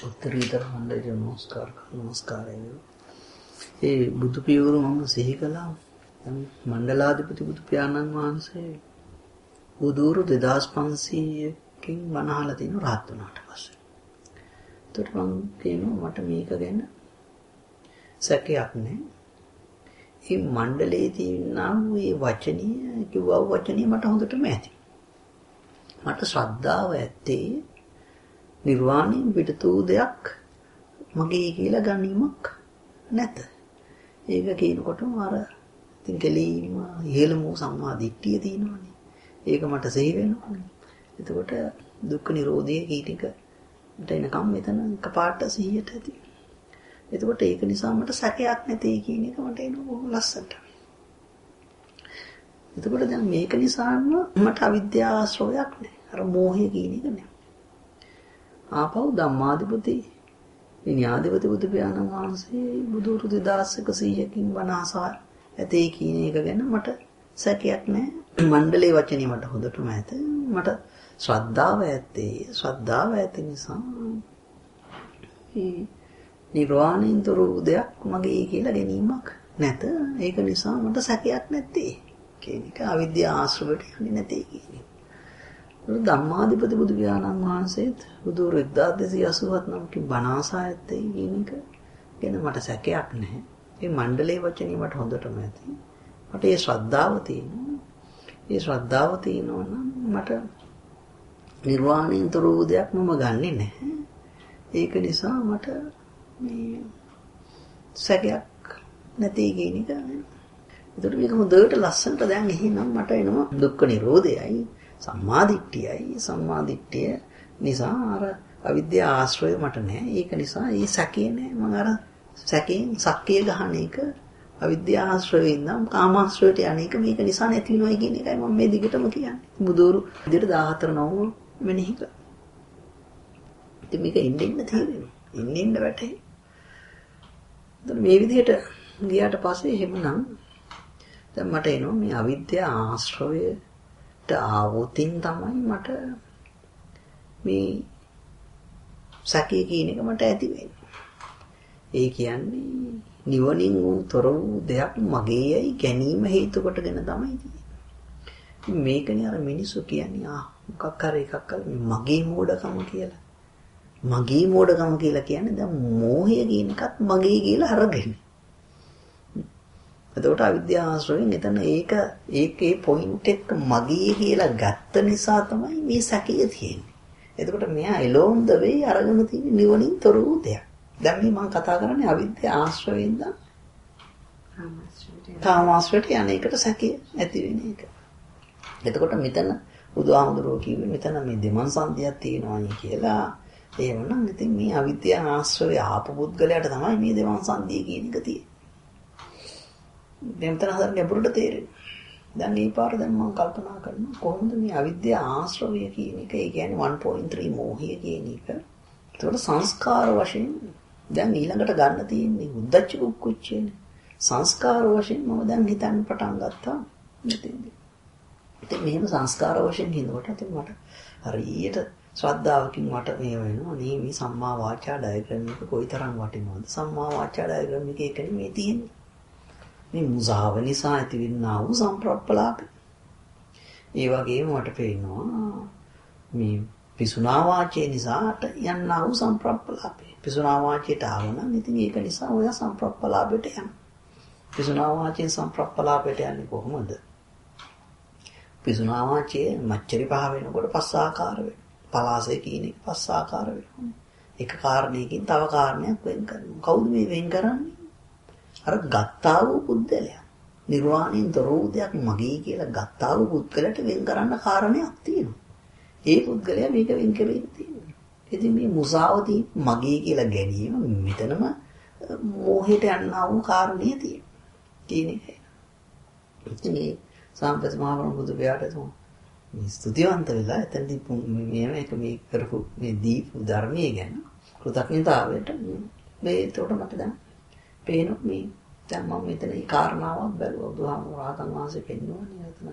උත්තරීතර මණ්ඩලයට නමස්කාරය. ඒ බුදු පියවරු මම සිහි කළා. මණ්ඩලාධිපති බුදු පියාණන් වහන්සේ බුදුරු 2500කින් වනහලා තිනු රහත් වුණාට පස්සේ. ඒකට මම කියනවා මට මේක ගැන සැකයක් නැහැ. මේ මණ්ඩලයේ තියෙනා මේ වචනීය කිව්වා වචනීය මට හොඳටම ඇති. මට ශ්‍රද්ධාව ඇත්තේ නිර්වාණයෙන් පිටතු දෙයක් මගේ කියලා ගැනීමක් නැත. ඒක කියනකොටම අර ඉතින් කෙලීම ඉහෙළම සම්මා දිට්ඨිය තියෙනවානේ. ඒක මට සිහි වෙනවානේ. එතකොට දුක්ඛ නිරෝධයේ කීටික මට එනකම් මෙතන එකපාරට සිහියට ඇති. එතකොට ඒක නිසා මට සැකයක් නැtei කියන එක මට එනවා බොහොම ලස්සනට. එතකොට දැන් මේක නිසාම මට අවිද්‍යාව ආශ්‍රවයක් නැහැ. අර මෝහය කියන එක නැහැ. ආපහු ධම්මාධිපති විඤ්ඤාධිපති බුදු පියාණන් වහන්සේ බුදුරු 2100කින් වනාසා ඇතේ කියන එක ගැන මට සැකයක් නැහැ. මණ්ඩලයේ වචනේ මට හොඳටම ඇත. මට ශ්‍රද්ධාව ඇත්තේ. ශ්‍රද්ධාව ඇති නිසා නිර්වාණින්තර දෙයක් මගේ කියලා ගැනීමක් නැත. ඒක නිසා මට සැකයක් නැත්තේ. කියන එක අවිද්‍යාව ආශ්‍රවයට යන්නේ නැtei කියන්නේ. ධම්මාධිපති බුදු පියාණන් වහන්සේත් බුදුරු 1287 නමකින් බණාසා ඇත්තේ කියන එක ගැන මට සැකයක් නැහැ. මේ මණ්ඩලයේ වචනේ මට හොඳටම ඇති. මට ඒ ශ්‍රද්ධාව තියෙනවා. ඒ ශ්‍රද්ධාව තියෙනවා නම් මට නිර්වාණින්තර දෙයක් මම ගන්නෙ නැහැ. ඒක නිසා මට මේ සැකයක් නැtei කියන එක. ඒකට මේක හොඳට ලස්සනට දැන් එහෙනම් මට එනවා දුක්ඛ නිරෝධයයි සම්මාදිට්ඨිය නිසා අර අවිද්‍යාව ආශ්‍රය මට නැහැ. ඒක නිසා ඒ සැකේ නැහැ. මම අර සැකයෙන් සක්කිය ගහන එක අවිද්‍යාව ආශ්‍රයෙන් නම් කාමාශ්‍රයට යන එක මේක නිසා නැති වෙනවයි කියන එකයි මම මේ දිගටම කියන්නේ. බුදුරු විදිහට 14 නවම මෙනෙහි කළා. ඉතින් මේක ඉන්න තේරෙනවා. ඉන්න වැටේ. දැන් මේ විදිහට ගියාට පස්සේ එහෙමනම් දැන් මට එනවා මේ අවිද්‍යාව ආශ්‍රයයට ආවොතින් තමයි මට මේ සැකේ කියන එක මට ඇති වෙන්නේ. ඒ කියන්නේ නිවනින් තොර වූ දෙයක් මගේයි ගැනීම හේතු කොටගෙන තමයි තියෙන්නේ. මේකනේ අර මිනිස්සු කියන්නේ මොකක් හරි එකක් කරලා මගේ මෝඩකම කියලා. මගේ මෝඩකම කියලා කියන්නේ දැන් මෝහය කියන එකත් මගේ කියලා අරගෙන. එතකොට අවිද්‍යාව ආශ්‍රයෙන් එතන ඒකේ පොයින්ට් එක මගේ කියලා ගත්ත නිසා තමයි මේ සැකය තියෙන්නේ. එතකොට මෙයා along the way අරගෙන තියෙන නිවනින් තොර වූ දෙයක්. දැන් මේ මම කතා කරන්නේ අවිද්‍යාව ආශ්‍රයෙන් ඉඳන් කාමාශ්‍රයට යන එකට සැකය ඇති වෙන එක. එතකොට මෙතන බුදුහාමුදුරුවෝ කිව්වේ මෙතන මේ දෙමන් සංදියක් තියෙනවායි කියලා. එහෙමනම් ඉතින් මේ අවිද්‍යාව ආශ්‍රය ආපු පුද්ගලයාට තමයි මේ දෙමන් සංදිය කියන එක තියෙන්නේ. දෙමතර හදන්න ගැඹුරට තේරෙන්නේ. දැන් මේ පාර දැන් මම කල්පනා කරනවා කොහොමද මේ අවිද්‍යාව ආශ්‍රවය කියන එක, ඒ කියන්නේ 1.3 මෝහය කියන එක. ඒකට සංස්කාර වශයෙන් දැන් ඊළඟට ගන්න තියෙන්නේ උද්දච්ච කුක්කුච්චේනේ. සංස්කාර වශයෙන් මම දැන් හිතන්න පටන් ගත්තා මෙතෙන්දී. ඉතින් මෙහෙම සංස්කාර වශයෙන් හිතනකොට ඉතින් මට හරියට ශ්‍රද්ධාවකින් මට මේ වෙනවා නේ මේ සම්මා වාචා ඩයග්‍රෑම් එක කොයිතරම් වටිනවද? සම්මා වාචා ඩයග්‍රෑම් එක එකනේ මේ තියෙන්නේ. මේ මුසාව නිසා ඇතිවෙනා වූ සම්ප්‍රප්පලාප. ඒ වගේම මට පේනවා මේ පිසුනා වාචේ නිසාට යන්නා වූ සම්ප්‍රප්පලාපේ. පිසුනා වාචයට ආවනම් ඉතින් ඒක නිසා ඔය සම්ප්‍රප්පලාපයට යනවා. පිසුනා වාචෙන් සම්ප්‍රප්පලාපයට යන්නේ කොහොමද? පිසුනා වාචයේ මච්චරි පහ වෙනකොට පස් ආකාර වෙනවා. පලාසය කියන එක පස් ආකාර වෙනවා. එක කාරණයකින් තව කාරණයක් වෙන් කරනවා. කවුද මේ වෙන් කරන්නේ? අර ගත්තා වූ පුද්ගලයා. නිර්වාණයෙන් තොර වූ දෙයක් මගේ කියලා ගත්තා වූ පුද්ගලයාට වෙන් කරන්න කාරණයක් තියෙනවා. ඒ පුද්ගලයා මේක වෙන් කරගෙන තියෙනවා. ඉතින් මේ මුසාවදී මගේ කියලා ගැනීම මෙතනම මෝහයට යන්නා වූ කාරණේ තියෙනවා. කියන එකයි. ඉතින් මේ සාම්ප්‍රදායික මහා බුදු පියාට මේ ස්තුතිවන්ත වෙලා එතනදී මේ කරපු මේ දීපු ධර්මයේ ගැන කෘතඥතාවයට මේ ඒකට මට දැන් පේනවා මේ දැන් මම මෙතන මේ කාරණාවක් බැලුවා. බුදුහාමුදුරුවෝ වහන්සේ පෙන්වන්නේ එතන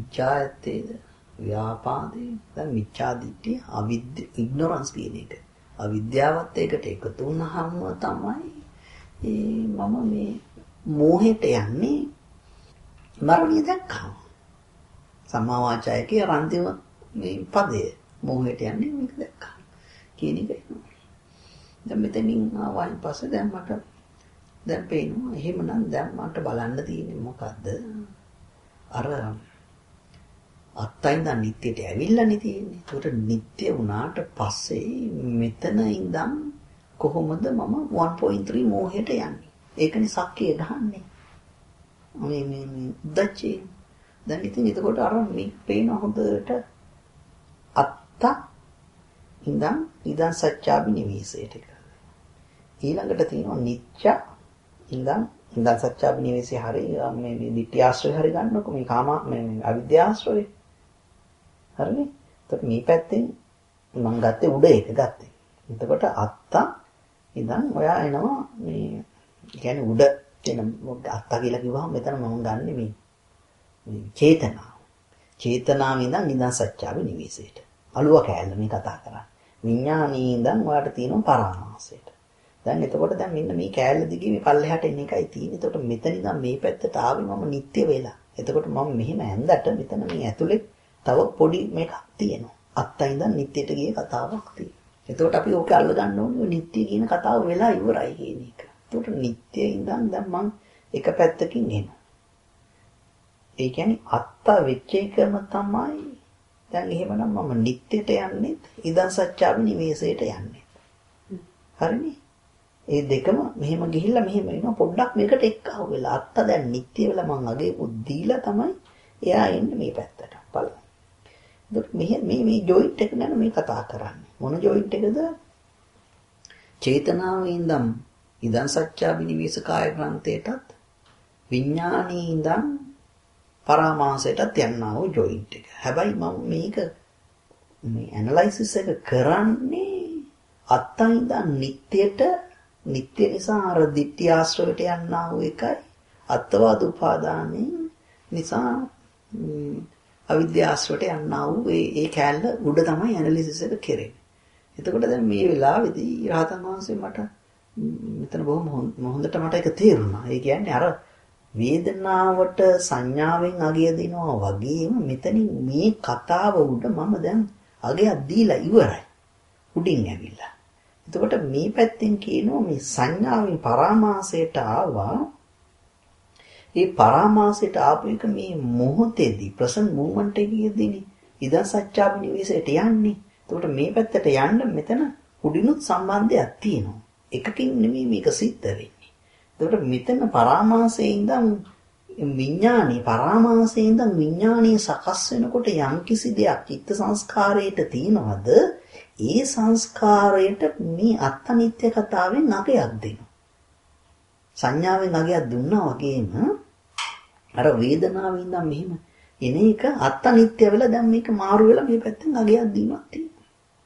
කාවිච්ඡායත්තේද ව්‍යාපාදේ දැන් මිච්ඡා දිට්ඨිය අවිද්‍ය ඉග්නොරන්ස් කියන එක. අවිද්‍යාවත් ඒකට එකතු වුණාම තමයි මම මේ මෝහයට යන්නේ මරණය දැක්කම. සම්මා වාචායකේ අන්තිම මේ පදය මෝහයට යන්නේ මේක දැක්කම කියන එක. දැන් මෙතනින් ආවයින් පස්සේ දැන් පේනවා එහෙමනම් දැන් මට බලන්න තියෙන්නේ මොකද්ද? අර අත්තයින් දැන් නිට්ටියට ඇවිල්ලානේ තියෙන්නේ. ඒකට නිට්ටිය වුණාට පස්සේ මෙතන ඉඳන් කොහොමද මම 1.3 මෝහයට යන්නේ? ඒකනේ සක්කිය ගහන්නේ. මේ උද්දච්චය. දැන් ඉතින් එතකොට අර මේ පේන හොඳට අත්ත ඉඳන් සත්‍යාවි නිවේසයට කරා. ඊළඟට තියෙනවා නිච්ච ඉඳන් සත්‍යාවි නිවේසය හරි මේ ditthi ආශ්‍රය හරි ගන්නකො මේ කාම මේ අවිද්‍යාශ්‍රය. හරිනේ. එතකොට මේ පැත්තෙන් මම ගත්තේ උඩ එක ගත්තේ. එතකොට අත්ත ඉඳන් ඔයා එනවා මේ කියන්නේ උඩ තියෙන අත්ත කියලා කිව්වහම මෙතන මම ගන්නෙ මේ චේතනාව. චේතනාව ඉඳන් සත්‍යාවි නිවේසයට. අලුව කෑල්ල මේ කතා කරන්නේ. විඥානී ඉඳන් ඔයාලට තියෙනවා පරාමාසයට. දැන් එතකොට දැන් මෙන්න මේ කෑල්ල දිගේ මේ පල්ලෙහාට එන එකයි තියෙන්නේ. එතකොට මෙතන ඉඳන් මේ පැත්තට ආවේ මම නිත්‍ය වෙලා. එතකොට මම මෙහෙම ඇඳට මෙතන මේ ඇතුලේ තව පොඩි මේකක් තියෙනවා. අත්ත ඉඳන් නිත්‍යට ගිය කතාවක් තියෙනවා. එතකොට අපි ඕක අල්ල ගන්න ඕනේ නිත්‍ය කියන කතාව වෙලා ඉවරයි කියන එක. එතකොට නිත්‍ය ඉඳන් දැන් මම එක පැත්තකින් එනවා. ඒ කියන්නේ අත්ත වෙච්ච එකම තමයි දැන් එහෙමනම් මම නිත්‍යට යන්නේ ඉදන් සත්‍යාවි නිවේසයට යන්නේ. හරිනේ? ඒ දෙකම මෙහෙම ගිහිල්ලා මෙහෙම එනවා පොඩ්ඩක් මේකට එක්කව වෙලා අත්ත දැන් නිත්‍ය වෙලා මං අගේ පුද්දීලා තමයි එයා එන්නේ මේ පැත්තට බලන්න. ඒත් මේ ජොයින්ට් එක ගැන මේ කතා කරන්නේ. මොන ජොයින්ට් එකද? චේතනාවේ ඉඳන් ඉදන් සත්‍යාවි නිවේස කාය ග්‍රන්ථයටත් විඥානයේ ඉඳන් පරාමාසයටත් යනවා වූ ජොයින්ට් එක. හැබැයි මම මේක මේ ඇනලයිසිස් එක කරන්නේ අත්තන් ඉඳන් නිට්ටයට නිට්ටය නිසා අර ditthi ආශ්‍රවයට යනවා වූ එකයි අත්වාද උපාදානෙන් නිසා අවිද්‍යාශ්‍රවයට යනවා වූ ඒ කැලල උඩ තමයි ඇනලිසිස් එක කෙරෙන්නේ. එතකොට දැන් මේ වෙලාවේදී රහතන් වහන්සේ මට මෙතන බොහොම හොඳට මට ඒක තේරුණා. ඒ කියන්නේ අර වේදනාවට සංඥාවෙන් අගය දෙනවා වගේම මෙතනින් මේ කතාව උඩ මම දැන් අගයක් දීලා ඉවරයි. උඩින් ඇවිල්ලා. එතකොට මේ පැත්තෙන් කියනවා මේ සංඥාවෙන් පරාමාසයට ආවා. ඒ පරාමාසයට ආපු එක මේ මොහොතේදී ප්‍රසන්ට් මූවමන්ට් එකේදීනේ ඉදන් සත්‍යාවි නිවේසයට යන්නේ. එතකොට මේ පැත්තට යන්න මෙතන උඩිනුත් සම්බන්ධයක් තියෙනවා. එකකින් නෙමෙයි මේක සිද්ධ වෙන්නේ. එතකොට මෙතන පරාමාසයේ ඉඳන් විඥානීය සකස් වෙනකොට යම්කිසි දෙයක් චිත්ත සංස්කාරයට තියෙනවද? ඒ සංස්කාරයට මේ අත්නිත්‍ය කතාවෙන් අගයක් දෙනවා. සංඥාවෙන් අගයක් දුන්නා වගේම අර වේදනාවෙන් ඉඳන් මෙහෙම එන එක අත්නිත්‍ය වෙලා දැන් මේක මාරු වෙලා මේ පැත්තෙන් අගයක් දීමක් තියෙනවා.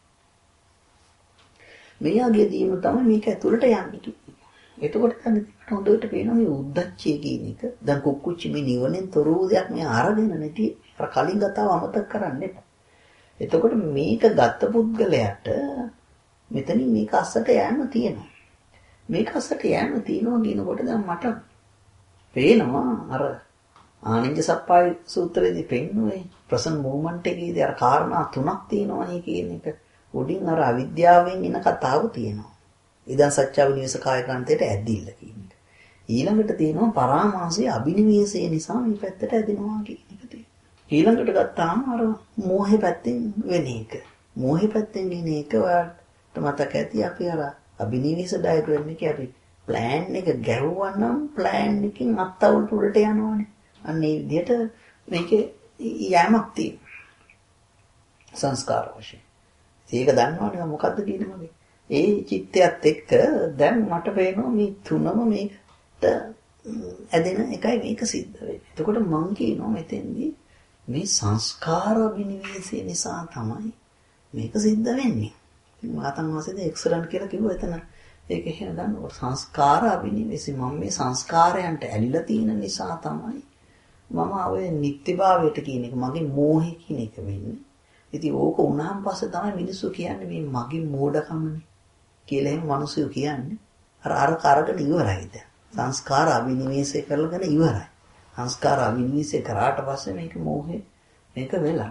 මේ අගය දීම තමයි මේක ඇතුළට යන්නේ. එතකොට තමයි හොඳට පේනවා මේ උද්දච්චය කියන එක. දැන් කුක්කුච්චි මේ නිවනෙන් තොර වූ දෙයක් මේ අරගෙන නැති අර කලින් ගතාව අමතක කරන්න එපා. එතකොට මේක ගත්ත පුද්ගලයාට මෙතනින් මේක අස්සට යෑම තියෙනවා. මේක අස්සට යෑම තියෙනවා කියනකොට දැන් මට පේනවා අර ආනන්ද සප්පාය සූත්‍රයේදී පෙන්නුවේ ප්‍රසන් මූවමන්ට් එකේදී අර කාරණා තුනක් තියෙනවා නේ කියන එක. උඩින් අර අවිද්‍යාවෙන් එන කතාව තියෙනවා. ඉදන් සත්‍යාවි නිවේස කාය ග්‍රන්ථයට ඇදිල්ල කියන එක. ඊළඟට තියෙනවා පරාමාසයේ අබිනිවේෂය නිසා මේ පැත්තට ඇදෙනවා කියන එක තියෙනවා. ඊළඟට ගත්තාම අර මෝහේ පැත්තෙන් වෙන එක. මෝහේ පැත්තෙන් එන එක ඔයාලට මතක ඇති අපි අර අබිනිවේෂ ඩයග්‍රෑම් එකේ අපි ප්ලෑන් එක ගැහුවා නම් ප්ලෑන් එකකින් අත්තවලට උඩට යනවානේ. අන්න ඒ විදිහට මේකේ යෑමක් තියෙනවා. සංස්කාර වශයෙන්. ඒක දන්නවනේ මොකද්ද කියන්නේ මගේ. ඒ චිත්තයත් එක්ක දැන් මට පේනවා මේ තුනම මේකට ඇදෙන එකයි මේක සිද්ධ වෙන්නේ. එතකොට මං කියනවා මෙතෙන්දී මේ සංස්කාර විනිවිදේ නිසා තමයි මේක සිද්ධ වෙන්නේ. මාතන් වාසේද එක්සලන්ට් කියලා කිව්වා එතන. ඒක එහෙම ගන්නකොට සංස්කාර අවිනිවිදේ මම මේ සංස්කාරයන්ට ඇලිලා තියෙන නිසා තමයි මම ආවේ නිත්‍යභාවයට කියන එක මගේ මෝහය කියන එක වෙන්නේ. ඉතින් ඕක උනහන් පස්සේ තමයි මිනිස්සු කියන්නේ මේ මගේ මෝඩකමනේ. කියලා එහෙම මිනිස්සු කියන්නේ. අර කරගෙන ඉවරයි දැන්. සංස්කාර අවිනිවේෂය කරගෙන ඉවරයි. සංස්කාර අවිනිවේෂය කරාට පස්සේ මේක මෝහේ මේක වෙලා.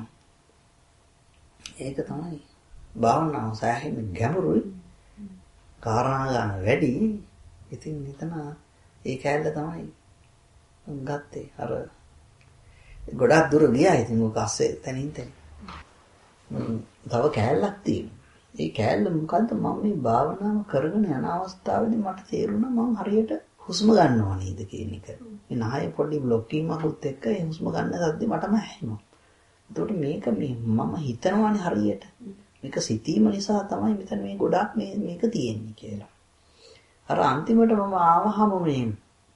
ඒක තමයි භාවනාව සෑහෙන ගැඹුරුයි. කාරණා ගන්න වැඩි. ඉතින් එතන ඒ කැලේ තමයි ගත්තේ. අර ගොඩක් දුර ගියා. ඉතින් මොකක් අස්සේ තනින් තනින්. තව කැලලක් තියෙනවා. ඒ කැලල මොකද්ද මම මේ භාවනාව කරගෙන යන අවස්ථාවේදී මට තේරුණා මම හරියට හුස්ම ගන්නවා නේද කියන එක. මේ නාය පොඩි බ්ලොක් වීමකුත් එක්ක ඒ හුස්ම ගන්න සද්දේ මටම ඇහෙනවා. එතකොට මේක මම හිතනවානේ හරියට. මේක සිතීම නිසා තමයි මෙතන මේ ගොඩක් මේක තියෙන්නේ කියලා. අර අන්තිමට මම ආවහම මේ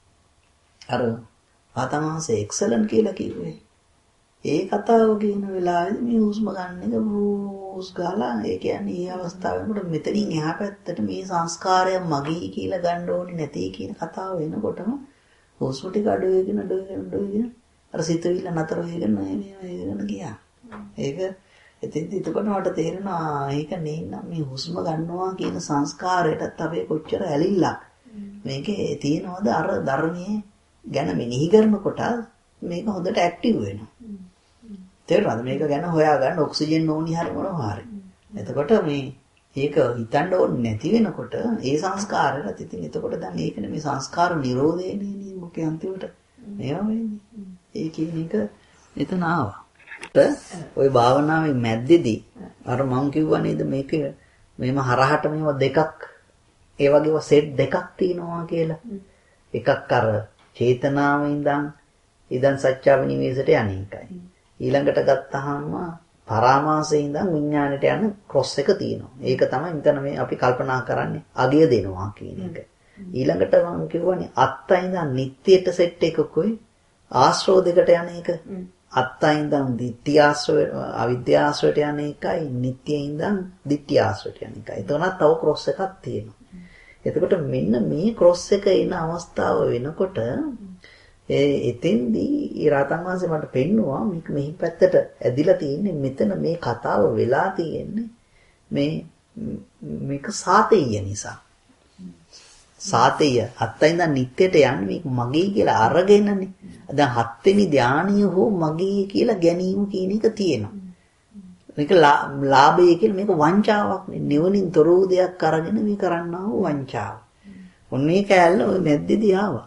අර ආතමාංශ එක්සලන්ට් කියලා කිව්වේ. ඒ කතාව කියන වෙලාවේදී මේ හුස්ම ගන්න එක බූස් ගාලා ඒ කියන්නේ මේ අවස්ථාවෙකට මෙතනින් එහා පැත්තට මේ සංස්කාරය මගේ කියලා ගන්න ඕනේ නැති කියන කතාව වෙනකොටම හුස්ම ටික අඩු වෙගෙන අර සිතුවිල්ල නතර වෙගෙන ගියා. ඒක එතකොට මට තේරෙනවා ඒක නෙන්නම් මේ හුස්ම ගන්නවා කියන සංස්කාරයටත් අපේ කොච්චර ඇලිල්ලක් මේකේ තියෙනවද අර ධර්මයේ ගැන මෙනෙහි කරනකොට මේක හොඳට ඇක්ටිව් වෙනවා. තේරුණාද? මේක ගැන හොයාගන්න ඔක්සිජන් ඕනි හරි මොනවා හරි. එතකොට මේ ඒක හිතන්න ඕනේ නැති වෙනකොට ඒ සංස්කාරයට ඉතින් එතකොට දැන් ඒකනේ මේ සංස්කාර නිරෝධයනේ නේ මොකේ අන්තිමට මේවා වෙන්නේ. ඒ කියන එක එතන ආවා. ඔය භාවනාවේ මැද්දේදී අර මම කිව්වා නේද මේක මේම හරහට මේවා දෙකක් ඒ වගේව සෙට් දෙකක් තියෙනවා කියලා. එකක් අර චේතනාවෙන් ඉඳන් සත්‍යාවිනිවේෂයට යන්නේකයි. ඊළඟට ගත්තාම පරාමාසයෙන් ඉඳන් විඥාණයට යන ක්‍රොස් එක තියෙනවා. ඒක තමයි මෙතන මේ අපි කල්පනා කරන්නේ අගය දෙනවා කියන එක. ඊළඟට මම කියවනේ අත්තයි ඉඳන් නිට්ටියට සෙට් එකකුයි ආශ්‍රව දෙකට යන එක. අත්තයි ඉඳන් ditthi ආශ්‍රව අවිද්‍යාශ්‍රවයට යන එකයි නිට්ටියේ ඉඳන් ditthi ආශ්‍රවයට යන එකයි. එතනත් තව ක්‍රොස් එකක් තියෙනවා. එතකොට මෙන්න මේ ක්‍රොස් එක එන අවස්ථාව වෙනකොට එතෙන්දී ඊරාතන් වහන්සේ මට පෙන්නවා මේක මෙහි පැත්තට ඇදිලා තියෙන්නේ මෙතන මේ කතාව වෙලා තියෙන්නේ මේක සාතේය නිසා. සාතේය අත්යින්ද නිත්‍යයට යන්නේ මේක මගේ කියලා අරගෙනනේ. දැන් හත්වෙනි ධානීය හෝ මගේ කියලා ගැනීම කියන එක තියෙනවා. මේක ලාභය කියලා මේක වංචාවක් නේ. නිවනින් තොර වූ දෙයක් අරගෙන මේ කරන්නා වූ වංචාව. ඔන්නේ කැලල ඔය මැද්දේදී ආවා.